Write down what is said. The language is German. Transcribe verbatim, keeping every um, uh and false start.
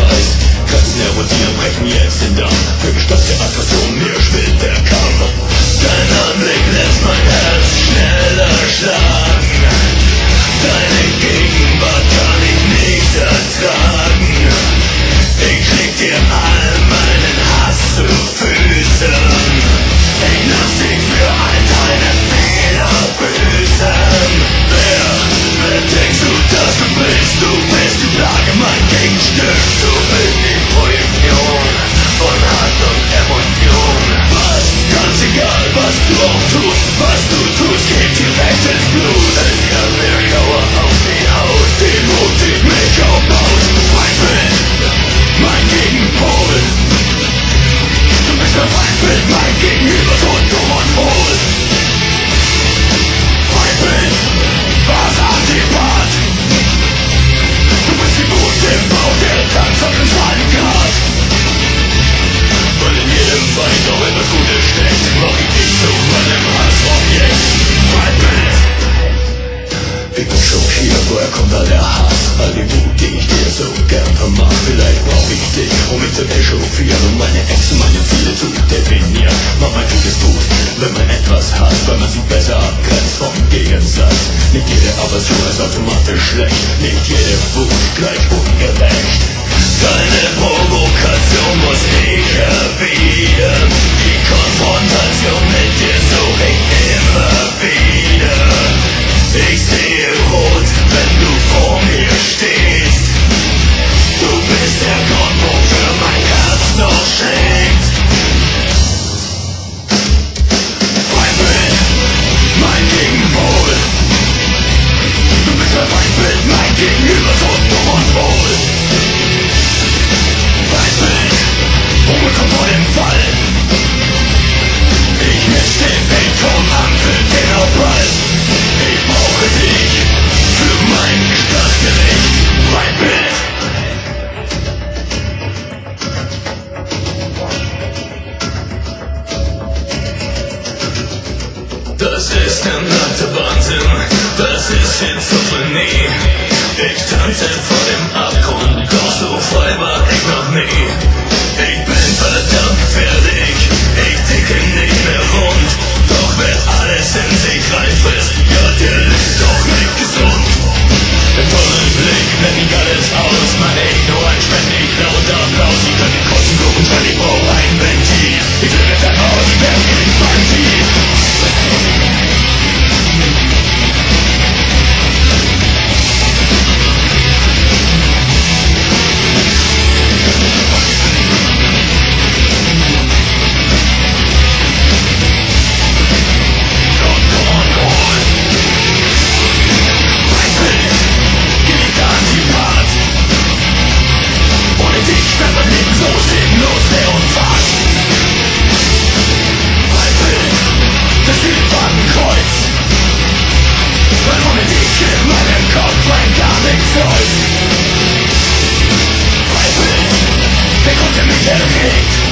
weiß. Grenzen erodieren, brechen jetzt den Damm. Für Gestalt der Aggression, mir schwillt der Kamm. Dein Anblick lässt mein Herz schneller schlagen. Deine Gegenwart kann ich nicht ertragen. Ich leg dir all meinen Hass zu Füßen. Ich lass dich für all deine Fehler büßen. Wer, wer denkst du, dass du bist? Du bist die Plage, mein Gegenstück. Du bist die Projektion von Hass und Emotion. Was, ganz egal, was du auch tust, was du tust, geht direkt ins Blut. Es kann mir Schauer auf die Haut, die Mut, die mich aufbaut. Mein Bild, mein Gegenpol. Du bist mein Feindbild, mein Gegenüber, so dumm und hohl. Feindbild, was Antipath. Du bist die Wut im Bauch, der Tanz auf den Schallgrad. Weil in jedem Feind auch etwas Gutes steckt, mach ich dich zu meinem Hassobjekt. Feindbild. Ich bin schockiert, woher kommt all der Hass, all die Wut, die ich dir so gern vermag. Vielleicht brauch ich dich, um mich zu echauffieren, um meine Ängste, meine Ziele zu definieren. Mach mein Glück ist gut, wenn man etwas hasst, weil man sich besser abgrenzt vom Gegensatz. Nicht jede Aversion ist automatisch schlecht, nicht jede Wut gleich ungerecht. Deine Provokation muss ich erwidern, die Konfrontation mit dir such ich immer wieder. Ich sehe rot, wenn du vor mir stehst. Du bist der Grund, wofür mein Herz noch schlägt. Feindbild, mein Gegenpol. Du bist mein Feindbild, mein Gegenüber, so dumm und wohl. Feindbild, unbekommen vor dem Fall. Ich misch den Beton an für den Aufprall. Ich brauche dich für mein Stadtgericht. Feindbild. Das ist der nackte Wahnsinn, das ist Schizophrenie. Ich tanze vor dem Abgrund, doch so frei war ich noch nie. Ich bin verdammt gefährlich, ich ticke nicht mehr rund. Doch wer alles in sich reinfrisst, ja der ist doch nicht gesund. Im vollen Blick blend ich alles aus, meine Ignoranz ständig lauter Applaus. Ich kann die Kosten suchen, weil ich brauche ein Ventil. Ich will es einfach aus, ich werde nicht mein Ziel. Der Grund, der mich erregt.